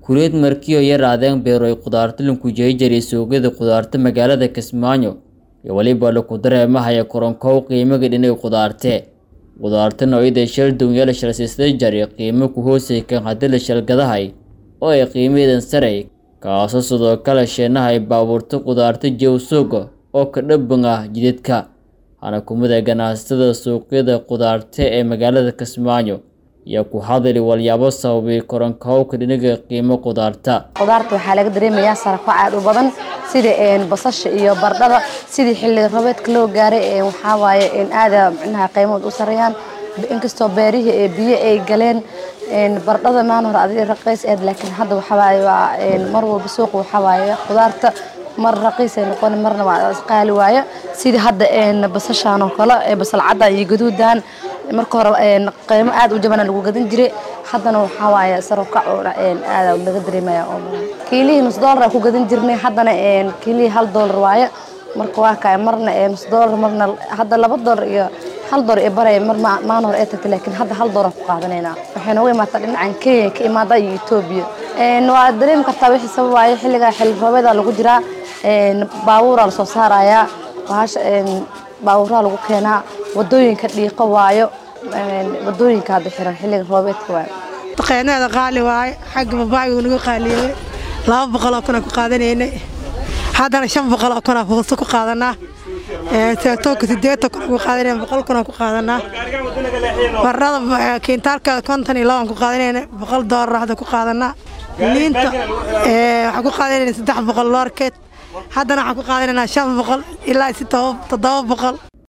Kuleed markii ay yaraadeen beeroy qudaarta lagu jeejiyay suuqyada qudaarta magaalada Kismaayo iyo waliba lagu dareemahay koronkow qiimaha dhinay qudaarta noocyada shil dunyada shirasiisay jari qiimo ku hooseeya hadii la shalgadahay oo ay qiimadeedan sare kaasoo sidoo kale sheenahay baabuurta qudaarta jeew suuqa oo ka dhaban ah jidadka ana kumada ganacsatada suuqyada qudaarta ee magaalada Kismaayo iyo ku hadalay walyaabo sababay koronkow ka dhinaga qiimo qudaarta waxa laga dareemayaa sare ku aad u badan sida basasha iyo bardhada sida xilli roobaadka loo gaaray waxa waaye aad macnaha qiimo u sareeyaan inkastoo beerihi biyo ay galeen bardhada maan hor adiga raqiis laakiin hadda waxa waaye mar walba suuq waxa waaye qudaarta mar raqiis ay noqon marna waa qaali waaye sida hadda basashaan oo kale basal cadda iyo gaduudan marka hore qiimo aad u jaban lagu gadan jiray haddana waxa waaye sar u kac oo aad laga dareemayaa oo kiilihii $1 ku gadan jirnay haddana kiilihii $1 waaye marka waa ka marna $1 marna hadda $2 iyo $1 ee baray maan hore ee tagtay laakiin hadda $1 ku qaadanayna waxayna way maata dhinacan Kenya ka imaada Ethiopia waa dareem kartaa wixii sababay xilliga xilli roobaadka lagu jiraa baabuur la soo saaraya baabuur lagu keenaa wadooyinka dhiiqo waayo wadooyinka hadda xiran xilliga roobaadka waayo taqeenada qaali waaye xaq babaayo nagu qaaliyay 200 kuna ku qaadanayna haddana 500 kuna ku qaadanaa toonka 8 kuna ku qaadanayna 100 kuna ku qaadanaa barada kiintaalka konton iyo 2 ku qaadanayna $100 hadda ku qaadanaa liinta waxa ku qaadanayna $300 loorkeed haddana waxa ku qaadanayna $500 ilaa $700